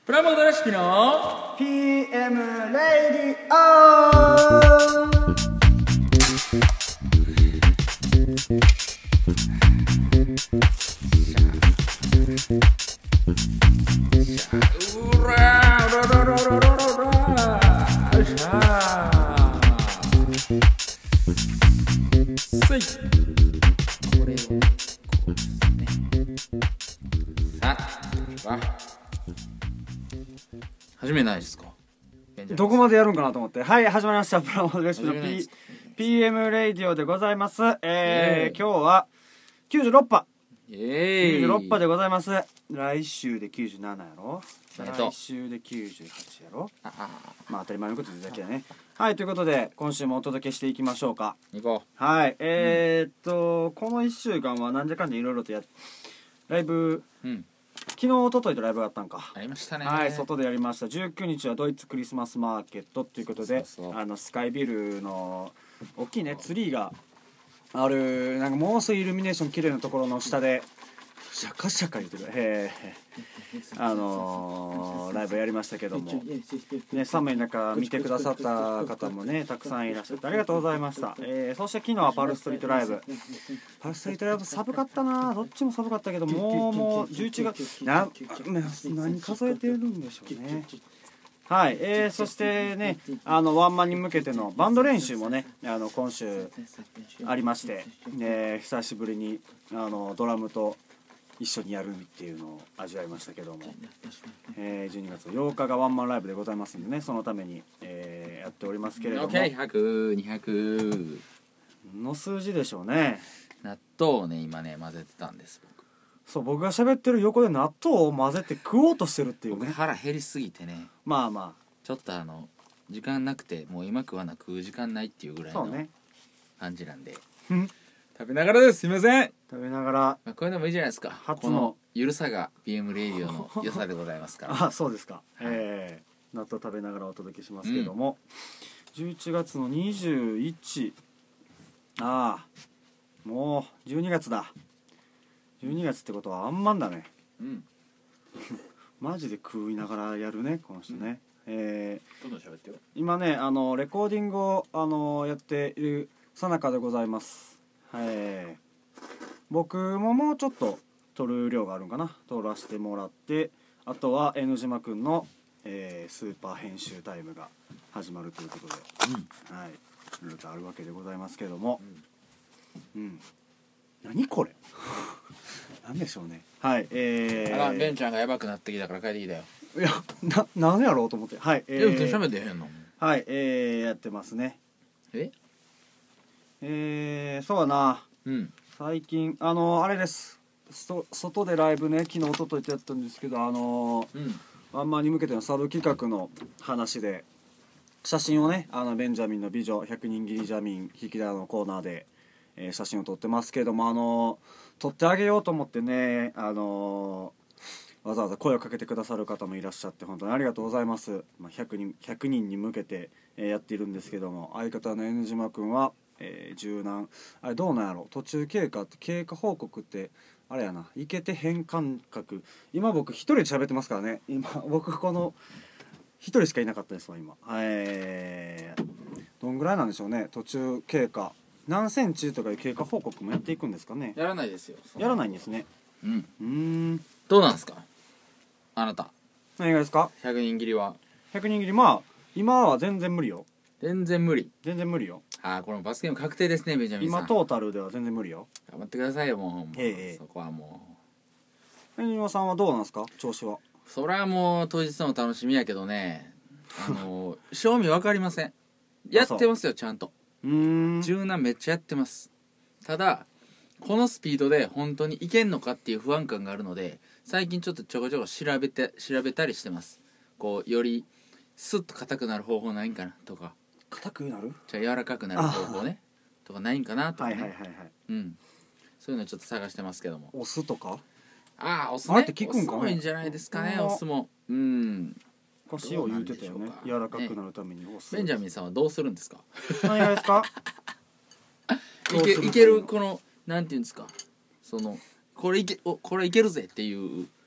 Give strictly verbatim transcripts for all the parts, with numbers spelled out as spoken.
プラモデルレシピのピーエム レイディオ。 うらーらららららららしゃーせいこれをこうですね。さあ始めないですか。 どこまでやるんかなと思って。はい、始まりました。プラモデルレシピの P- ピーエム レイディオでございます。えー、今日はきゅうじゅうろっぱイエきゅうーイじゅうろっぱでございます。来週できゅうじゅうななやろ、 えっと来週できゅうじゅうはちやろ。 ああまあ当たり前のこと言うだけだね。はい、ということで今週もお届けしていきましょうか。 行こはい、えー、っとこのいっしゅうかんはなんじゃかんじゃいろいろとやライブ、 う。うん昨日一昨日とライブがあったんか。 ありましたね。 はい、外でやりました。じゅうくにちはドイツクリスマスマーケットということで、 そうそうそうあのスカイビルの大きいねツリーがある、なんかもうすぐイルミネーション綺麗なところの下でシャカシャカ言ってる、へーあのー、ライブやりましたけども、ね、寒い中見てくださった方もねたくさんいらっしゃってありがとうございました。えー、そして昨日はパルストリートライブパルストリートライブ寒かったな。どっちも寒かったけど、もうもうじゅういちがつな何数えてるんでしょうね。はい、えー、そしてね、あのワンマンに向けてのバンド練習もね、あの今週ありまして、ね、久しぶりにあのドラムと一緒にやるっていうのを味わいましたけども、えー、じゅうにがつようかがワンマンライブでございますんでね、そのために、えー、やっておりますけれども、 オッケーひゃく、にひゃくの数字でしょうね。 納豆をね今ね混ぜてたんです。僕そう、僕が喋ってる横で納豆を混ぜて食おうとしてるっていう僕ね。 腹減りすぎてね、 まあまちょっとあの時間なくてもう今食わな食う時間ないっていうぐらいのあそうね。 感じなんで、 うん食べながらです。すいません。 食べながら、 まあ、こういうのもいいじゃないですか。 初のこのゆるさが ピーエム レイディオの良さでございますからあ、そうですか。えー、納豆食べながらお届けしますけども、じゅういちがつのにじゅういち、ああもうじゅうにがつだ。じゅうにがつってことはあんまんだね。 うんマジで食いながらやるねこの人ね。えー、 どんどん喋ってよ。 今ねあのレコーディングをあのやっている最中でございます。えー、僕ももうちょっと撮る量があるんかな、撮らせてもらって、あとは N 島くんの、えー、スーパー編集タイムが始まるということで、はい、いろいろとあるわけでございますけども、うん、うん、何これなんでしょうね。はい、えあらベンー、 ちゃんがやばくなってきたから帰ってきたよ。 いやな何やろうと思って、はい、ええ普通にー、 喋ってへんの。 はい、えー、やってますね。 ええー、そうだな、 うん最近あのあれです、そ外でライブね昨日一昨日とやったんですけど、あのうんワンマンに向けてのサブ企画の話で写真をね、あのベンジャミンの美女ひゃくにん切りジャミン引き出のコーナーで、えー写真を撮ってますけども、あの撮ってあげようと思ってね、あのわざわざ声をかけてくださる方もいらっしゃって本当にありがとうございます。まあ、ひゃくにんひゃくにんに向けて、えーやっているんですけども、相方の N 島くんはえー、柔軟あれどうなんやろ、途中経過って経過報告ってあれやな、いけて変感覚、今僕一人で喋ってますからね。今僕この一人しかいなかったですわ今。えー、どんぐらいなんでしょうね、途中経過何センチとかいう経過報告もやっていくんですかね。 やらないですよ。 やらないんですね。 うんうーん、 どうなんですかあなた。 何がですか。 ひゃくにん切りはひゃくにん切り、まあ今は全然無理よ。 全然無理。 全然無理よ。 ああこの罰ゲーム確定ですねベンジャミンさん。 今トータルでは全然無理よ。 頑張ってくださいよもう、もうええそこはも谷島さんはどうなんですか調子は。 うそれはもう当日の楽しみやけどね、あの賞味分かりません。やってますよちゃんと。 うーん、 柔軟めっちゃやってます。ただこのスピードで本当にいけんのかっていう不安感があるので、最近ちょっとちょこちょこ調べて調べたりしてます。こうよりスッと硬くなる方法ないんかなとか、 硬くなる。 じゃあ柔らかくなる方法ねとかないんかなとかね、 はいはいはいはい。 うんそういうのちょっと探してますけども。 お酢とかああお酢ね。 あれって効くんかなお酢もいいんじゃないですかね。 うんお酢もうん塩言うてたよね、 どうなんでしょうか柔らかくなるためにお酢。 ベンジャミンさんはどうするんですか。 何がですかいけいけるこのなんていうんですか、そのこれいけおこれいけるぜっていう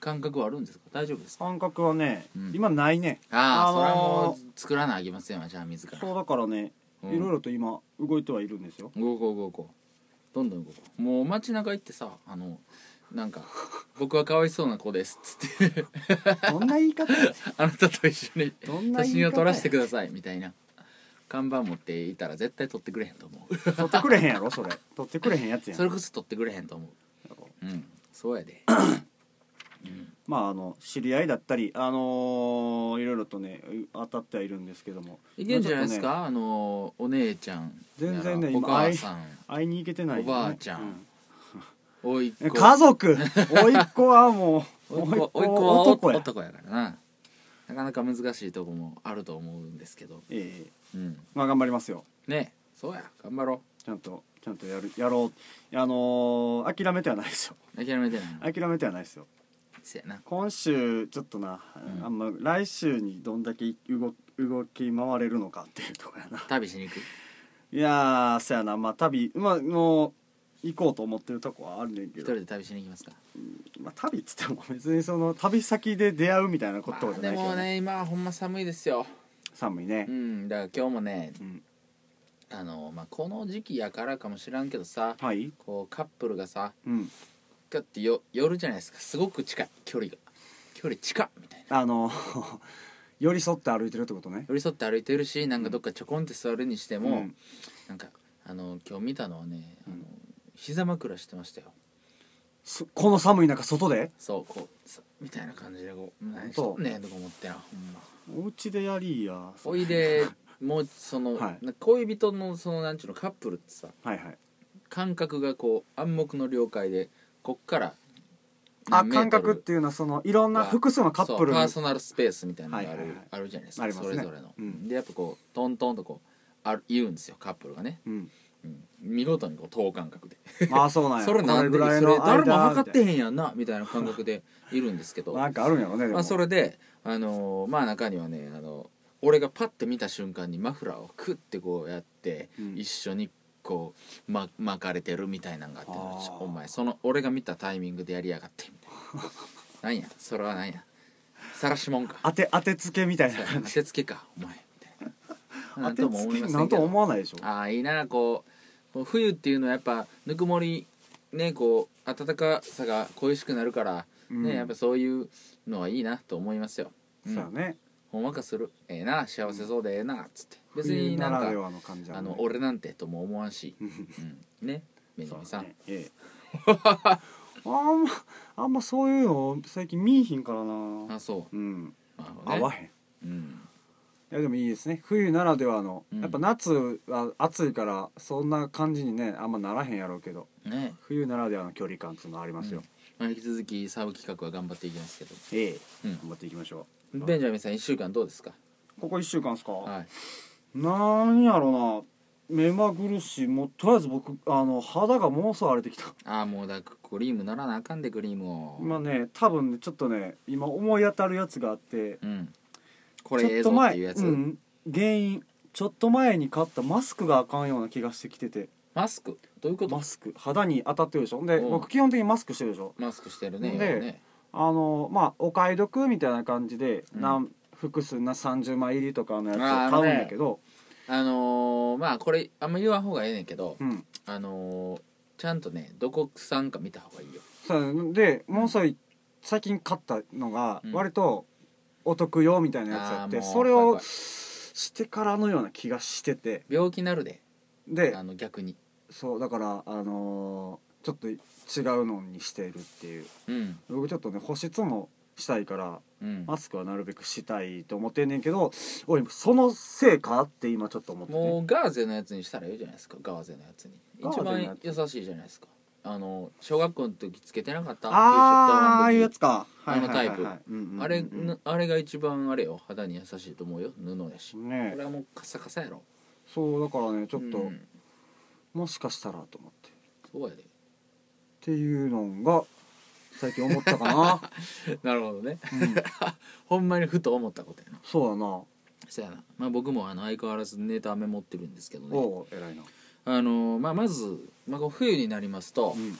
感覚はあるんですか？大丈夫ですか？ 感覚はね、 うん今ないね。 ああ、 あのーそれはもう作らなあきませんわ、じゃあ自ら。 そうだからね、 うんいろいろと今動いてはいるんですよ。 動こう動こうどんどん動こう。もう街中行ってさ、あのなんか僕はかわいそうな子ですっつってどんな言い方やあなたと一緒にどんな言い方や写真を撮らせてくださいみたいな看板持っていたら絶対撮ってくれへんと思う取ってくれへんやろそれ。取ってくれへんやつやん。 それこそ撮ってくれへんと思う。うんそうやでまああの知り合いだったりあのーいろいろとね当たってはいるんですけども。 いけんじゃないですか、 まあちょっあのお姉ちゃん全然ねやらお今母さんとね会いに行けてないよね、 おばあちゃんおいっうん子家族甥いっ子はもうおいっ子おいっ子甥は男や。 男やからななかなか難しいとこもあると思うんですけどええうんまあ頑張りますよ。 ねそうや頑張ろちゃんとちゃんとやるやろう。あのー諦めてはないですよ。 う諦めてないの諦めてはないですよ。 せやな今週ちょっとな、 うんあんま来週にどんだけ動動き回れるのかっていうところやな。 旅しに行くいやーそやな、まあ旅まあもう行こうと思ってるとこはあるねんけど、 一人で旅しに行きますか？ まあ、旅っつっても別にその旅先で出会うみたいなことまあでじゃないけど、 もね今はほんま寒いですよ。 寒いねう、んだから今日もねうん、 あのまあこの時期やからかもしらんけどさはい、 こうカップルがさうん、 ガッてよ寄るじゃないですか。すごく近い距離が距離近っみたいなあの寄り添って歩いてるってことね。 寄り添って歩いてるしなんかどっかちょこんって座るにしても、 うんなんかあの今日見たのはねあの、 うん膝枕してましたよ。 そこの寒い中外でそうこうさみたいな感じでこう何しとんねんとか思ってなほんまお家でやりやおいでもうその、 はいな恋人のそのなんちゅうのカップルってさはいはい感覚がこう暗黙の了解でこっからあ何メートル感覚っていうのはそのいろんな複数のカップルそうパーソナルスペースみたいなのがある,、 はいはいはいあるじゃないですかありますねそれぞれの、 うんでやっぱこうトントンとこうある言うんですよカップルがね、 うんうん、見事にこう等間隔でああそうなんやそれなんでこぐらいそれの誰も間測ってへんやんなみたいな感覚でいるんですけどなんかあるんやろねでもまあそれであのーまあ中にはねあの俺がパッて見た瞬間にマフラーをクッてこうやって、 うん一緒にこう、ま、巻かれてるみたいなんがあってあーお前その俺が見たタイミングでやりやがってみたいななんやそれはなんや晒しもんか当て当てつけみたいな当感じてつけかお前みたいなな当てんとも思つけなんともいませんけど思わないでしょ。 ああいいなこうこう冬っていうのはやっぱぬくもりねこう暖かさが恋しくなるから、 うんねやっぱそういうのはいいなと思いますよ、うんそうやねほんわかするええな幸せそうでええなっつって別になんか冬ならではの感じあるねの俺なんてとも思わんし、 うんうん、ねベニそうミさん、 ねええあんまあんまそういうの最近見いひんからな。 あそうんうなるほどね合わへん。いうんやでもいいですね冬ならではの、 うんやっぱ夏は暑いからそんな感じにねあんまならへんやろうけどね冬ならではの距離感っていうのはありますよ、 まあ、引き続きサブ企画は頑張っていきますけどええうん頑張っていきましょベンジャミンさんいっしゅうかんどうですか？ う。ここいっしゅうかんですか、 はいなんやろな目まぐるしいもうとりあえず僕あの肌がものすごい荒れてきた。 ああもうだクリームならなあかんでクリームを今ね多分ねちょっとね今思い当たるやつがあってうんこちょれ映像ってっと前いうやつ、 うん、原因ちょっと前に買ったマスクがあかんような気がしてきててマスクどういうこと？ マスク肌に当たってるでしょでうん僕基本的にマスクしてるでしょ。 マスクしてるねで今ねあのまあお買い得みたいな感じで、 うんなん複数なさんじゅうまい入りとかのやつをあー買うんだけど、 あのー、まあこれあんま言わん方がええねんけど、 うんあのー、ちゃんとねどこ産か見た方がいいよ。 そうでもうそい最近買ったのがうん割とお得用みたいなやつやって、 あーもうそれを怖い怖いしてからのような気がしてて病気なるでであの逆にそうだからあのーちょっと違うのにしてるっていう。 うん僕ちょっとね保湿もしたいからうんマスクはなるべくしたいと思ってんねんけどおいそのせいかって今ちょっと思ってて、 もうガーゼのやつにしたらいいじゃないですか。ガーゼのやつに一ガーゼのや番つ優しいじゃないですか。あの小学校の時つけてなかったあーああいうやつつかあのタイプはいはいはいはいうんうんうんうんあれぬあれが一番あれよ肌に優しいと思うよ布やし、 ねこれはもうカサカサやろ。 そうだからねちょっと、 うんもしかしたらと思ってっそうやでていうのが最近思ったかな、 なるほどねうん、 ほんまにふと思ったことやな。 そうだなそうやな、まあ、僕もあの相変わらずネタメモってるんですけどねおお偉いなあの、まあ、まず、まあ、こう冬になりますと、 うん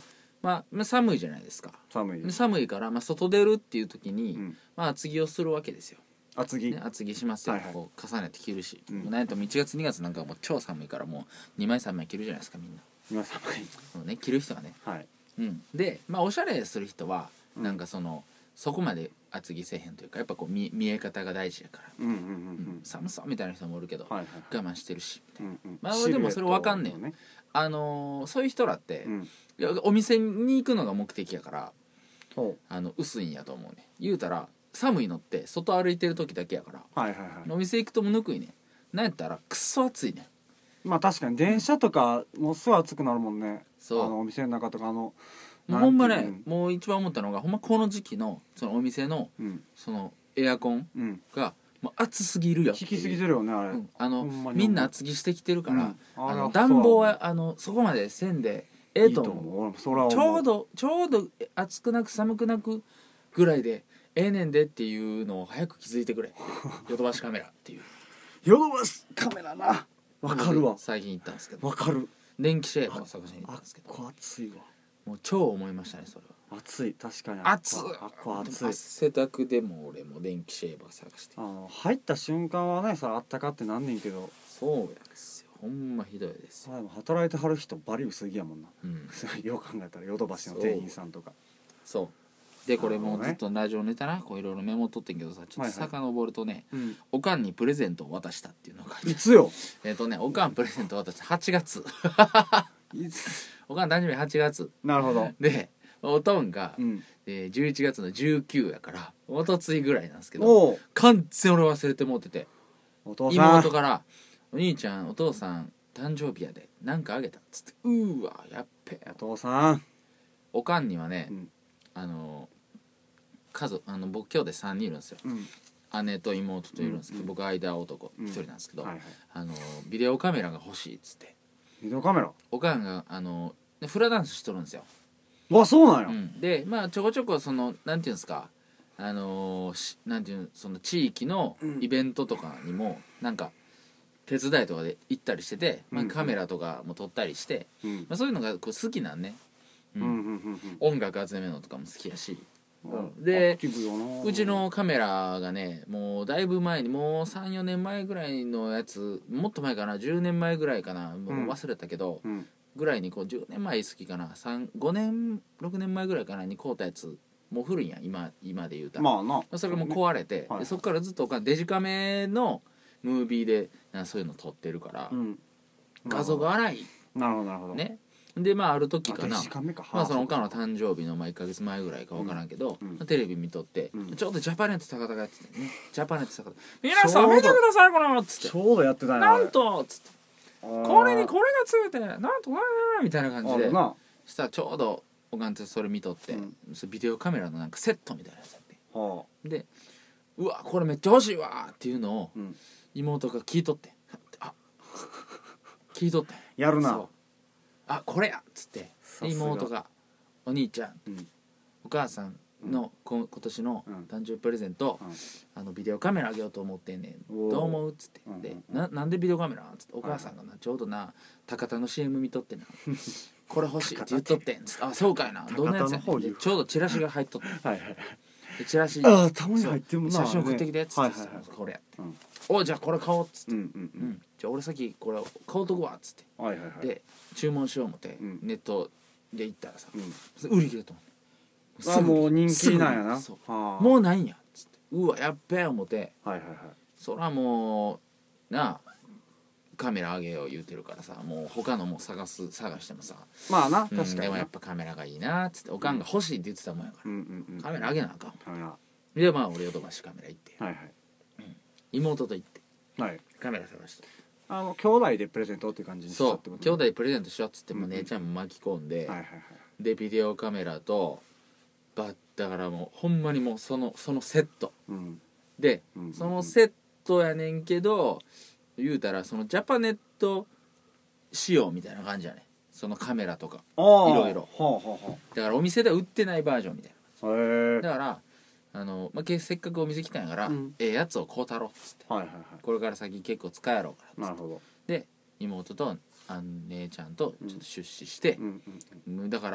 まあ、まあ寒いじゃないですか。 寒い。 寒いから、まあ、外出るっていう時に、 うん、 まあ、厚着をするわけですよ。 厚着、 ね、厚着しますよ、 はいはい、 こう重ねて着るし、 うん、 もうなんやといちがつにがつなんかもう超寒いからもうにまいさんまい着るじゃないですかみんな。 今寒い。 そうね、着る人はね、 はい。 うん、でまあおしゃれする人は、 うんなんかそのそこまで厚着せえへんというか、やっぱこう 見, 見え方が大事やから、 うんうんうんううんん。 寒そうみたいな人もおるけど、 はいはいはい。 我慢してるしみたいな、 うんうん。 まあでもそれ分かんねんシルエットのね。 あのーそういう人らって、 うん。 いやお店に行くのが目的やからほあの薄いんやと思うね。言うたら寒いのって外歩いてる時だけやから、 う。はいはいはい。 お店行くともぬくいねん。なんやったらくっそ暑いねん。 まあ確かに電車とかもうすぐ暑くなるもんね。 そうあのお店の中とかあの。 もうほんまねなんていうの、 もう一番思ったのがほんまこの時期のそのお店のうんそのエアコンうん。 がもう暑すぎるよっていう引きすぎてるよねあれ。 うん、あのほんまにみんな厚着してきてるから、 うんあのあら暖房はあのそこまでせんでええと思う。 いいと思う。俺もそれは思う。 ちょうどちょうど暑くなく寒くなくぐらいでええねんでっていうのを早く気づいてくれヨドバシカメラっていうヨドバシカメラな。わかるわ。 最近行ったんですけどわかる。 電気シェーバーを探しに行ったあっんですけどこ暑いわ。 もう超思いましたねそれは。 暑い確かに。 暑いあっこ暑い。 汗だくでも俺も電気シェーバー探してあの入った瞬間はねさあったかってなんねんけど、 そうやですよほんまひどいですよ。 あでも働いてはる人バリ薄着やもんな。 うんよう考えたらヨドバシの店員さんとか。 そうでこれもうなるほどねずっとラジオネタなこういろいろメモ取ってんけどさちょっと遡るとね、 うん。 おかんにプレゼントを渡したっていうのが書いてあるいつよ。 えっとねおかんプレゼント渡したはちがついつ。 おかん誕生日はちがつなるほど。 でおとんが、 うん。 えー、じゅういちがつのじゅうくやからおとついぐらいなんですけどおお。 完全俺忘れてもうててお父さん。 妹から「お兄ちゃんお父さん誕生日やでなんかあげた」っつって「うーわやっべえお」父さん。 おかんにはね、 うん。 あの家族あの僕兄弟さんにんいるんですよ。 うん。 姉と妹といるんですけど、 うん僕間男うん一人なんですけど、 はいはい。 あのビデオカメラが欲しいっつってビデオカメラ。 おかんがあのフラダンスしとるんですよ、 わそうなんや。 うん、でまあちょこちょこそのなんていうんですかあのーしなんていうその地域のイベントとかにもなんか手伝いとかで行ったりしてて、まあ、 うんカメラとかも撮ったりして、 うん。 まあ、そういうのがこう好きなんね、ううんんうんうん音楽集めるのとかも好きやし、 うん。 でアクティブよな。 うちのカメラがねもうだいぶ前にもうさんよねんまえぐらいのやつもっと前かなじゅうねんまえぐらいかなもう忘れたけど、 うん。 ぐらいにこうじゅうねんまえ好きかなごねんろくねんまえぐらいかなに買うたやつもう古いんや今今で言うたら、 まあな。 それがもう壊れて、 はいでそっからずっとおかんデジカメのムービーでなそういうの撮ってるから、 うん。 画像が荒いなるほどなるほど。。 ねでまあある時かなデジカメか。 まあそのおかんのはあ誕生日のまあいっかげつまえぐらいか分からんけど、 うんうんテレビ見とって、 うんちょうどジャパネット高田がやっててねジャパネット高田皆さん見てくださいこのっつってちょうどやってたんや。 なんとっつってここれにこれがついてなんとなんみたいな感じであるな。 したらちょうどおかんとそれ見とって、 うんそれビデオカメラのなんかセットみたいなやつやってはでうわこれめっちゃ欲しいわっていうのをあ。うん。 妹が聞いとってあ聞いとってやるなそう。あこれやっつってさがです妹が「お兄ちゃんうん。 お母さんのこ今年のうん誕生日プレゼント、 うんあのビデオカメラあげようと思ってんねんおーどう思う?」っつって、 うんうんでななんでビデオカメラ?」っつってお母さんがなちょうどな高田の シーエム 見とってな「これ欲しい」って言っとってんつって「あそうかいなどんなやつやねん」 高田の方言うでちょうどチラシが入っとってはいはい。 でチラシああたまに入ってるもんな。 写真送ってきてっつって、 はいはいはい。 これやって、 うんおじゃあこれ買おうっつって、 うんうんうんじゃあ俺先これ買うとこわっつって、 うん。はいはいはい。 で注文しよう思って、 うんネットで行ったらさ、 うん。 売り切れと思ってあもう人気なんやな。 すぐそうはあもうないんやっつってうわやっべえ思ってはいはいはい。 そらもうなあカメラあげよう言うてるからさもう他のも探す探してもさ、 まあなうん確かになでもやっ。ぱカメラがいいなっつっておかんが欲しいって言ってたもんやかうんうんうん。 ら、カメラあげなあかんカメラ。はでまあ俺ヨドバシカメラ行っていはい。 妹と行ってはい。 カメラ探してあの兄弟でプレゼントっていう感じにしたそうってこと兄弟プレゼントしようっつってもうんうん姉ちゃんも巻き込んで、 はいはいはい。 でビデオカメラとバッだからもうほんまにもうそのそのセットうんで、 うんうんうんそのセットやねんけど言うたらそのジャパネット仕様みたいな感じやねそのカメラとかああいろいろはあはあはだからお店では売ってないバージョンみたいあへえなだからあの、まあ、けせっかくお店来たんやから、 うんええやつを買うたろっつってはいはいはこれから先結構使えやろうからっつっていなるほどで妹とあの姉ちゃんとちょっと出資してう、んうんうんだから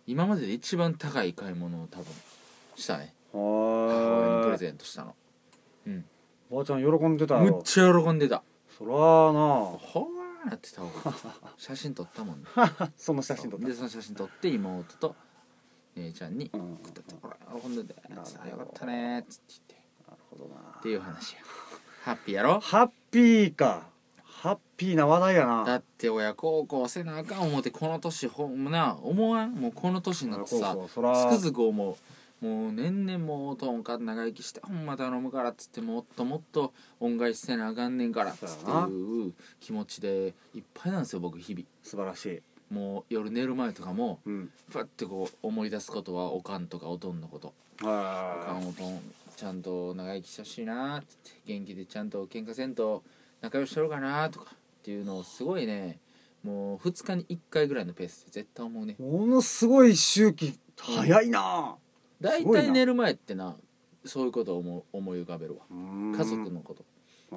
今までで一番高い買い物を多分したね。母親にプレはゼントしたの。うん。 ばあちゃん喜んでたよ。 むっちゃ喜んでた。 そらーなほーなってたわ。写真撮ったもんね。 その写真撮った。 でその写真撮って妹と姉ちゃんにうん送ったって、ほら喜んでて、 なるほどよかったねーっつって言ってなるほどな。 っていう話や。ハッピーやろ。 ハッピーか。ハッピーな話題やな。 だって親孝行せなあかん思ってこの年ほんまな思わん。もうこの年になってさ、 そうそうそらつくづく思う。もう年々もうとんか長生きしてほんま頼むからっつってもっともっと恩返しせなあかんねんからっつっていう気持ちでいっぱいなんですよ僕日々。 素晴らしい。 もう夜寝る前とかもうん。 ふわってこう思い出すことはおかんとかおとんのこと。おかはんおとんちゃんと長生きしてほしいなーって元気でちゃんと喧嘩せんと仲良しとるかなとかっていうのをすごいね、もうふつかにいっかいぐらいのペースで絶対思うね。 い。ものすごい周期早いな。 だいたい寝る前ってなそういうことを思う思い浮かべるわ。 家家族のこと、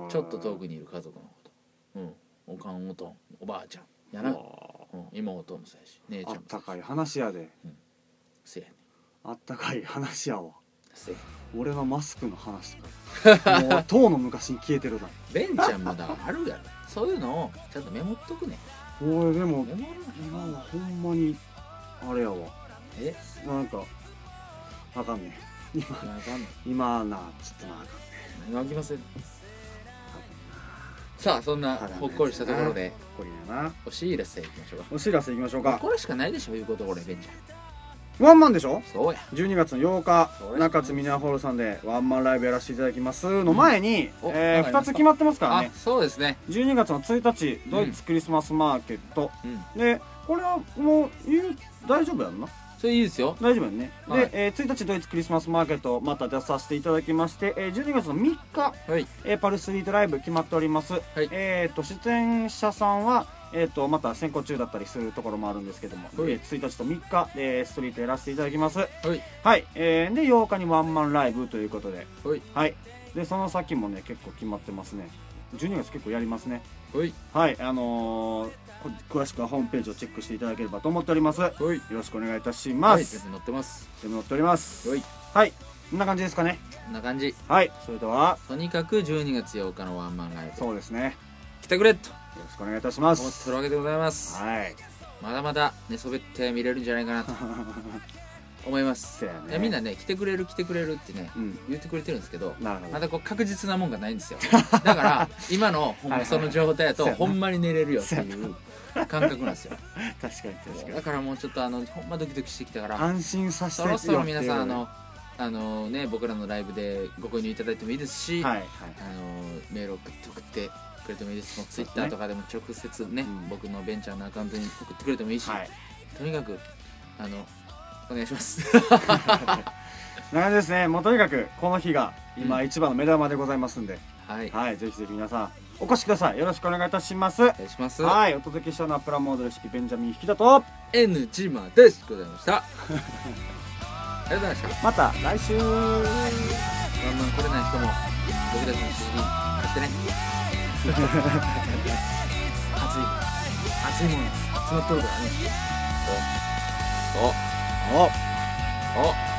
ちょっと遠くにいる家族のこと、うん、おかんおとんおばあちゃんやな、うん、妹もそうやし姉ちゃんもそうやしあったかい話やで。 せやねあったかい話やわ。 せや俺のマスクの話とかもうとうの昔に消えてるな。 ベンちゃんもだからあるやろそういうのをちゃんとメモっとくね。 俺でもメモる今はほんまにあれやわ。 えなんかあかんね今今あかんの今なちょっとなあかんね。 何が起きません。さあそんなほっこりしたところでこれやな。 お知らせいきましょうか。 お知らせいきましょうか。 これしかないでしょ言うことこれベンちゃん。 ワンマンでしょ。 そうやじゅうにがつのようかそうや中津ミネアホールさんでワンマンライブやらせていただきますの前に、 うんおえー、2 なんかありますかつ決まってますからあね。 そうですね。 じゅうにがつのついたちドイツクリスマスマーケット、 うんでこれはもう言う大丈夫やんな。 それいいですよ。 大丈夫やんね、 はいで、えー、ついたちドイツクリスマスマーケットまた出させていただきまして、えー、じゅうにがつのみっか、 はいえー、パルスリートライブ決まっております、 いえー、と出演者さんは、えー、とまた先行中だったりするところもあるんですけども、 はいえー、ついたちとみっか、えー、ストリートやらせていただきます。 はいはい、えー、でようかにワンマンライブということで、 はいはい、でその先もね結構決まってますね。じゅうにがつ結構やりますね。 はいはい、あのー、こ詳しくはホームページをチェックしていただければと思っております。よはいろしくお願いいたしまはいす。 全部載ってます。 全部載っております。 はいはい、こんな感じですかね。 こんな感じ。 はい、それではとにかくじゅうにがつようかのワンマンライブそうですね。 来てくれとよろしくお願いいたしま思ってす。 るわけでございます。 はい。 まだまだ寝そべって見れるんじゃないかなと思います。 そうやねいやみんなね来てくれる来てくれるってねうん、 言ってくれてるんですけど、 なるほど。 まだこう確実なもんがないんですよ。だから今のほんまその状態だとはいはいほんまに寝れるよっていう感覚なんですよ。 確かに確かに。 だからもうちょっとあのほんまドキドキしてきたから安心させてそろそろ皆さんあよのあのね僕らのライブでご購入いただいてもいいですし、 っていうはいはいあのメールを送って送ってくれてもいいです。もうツイッターとかでも直接ね、 うん僕のベンチャーのアカウントに送ってくれてもいいし、 はい。 とにかくあのお願いします。 なのでですね、もうとにかくこの日が今うん一番の目玉でございますんで、 はい、 はい、ぜひぜひ皆さんお越しください。よろしくお願いいたします。 お願いします。 はい、お届けしたのはプラモードレシピベンジャミン引きだと、 N ジマですございました。ありがとうございました。 また来週。 ワンマン来れない人も僕たちの シーディー 買ってね。熱い熱いもの集まっとるからね。おおおお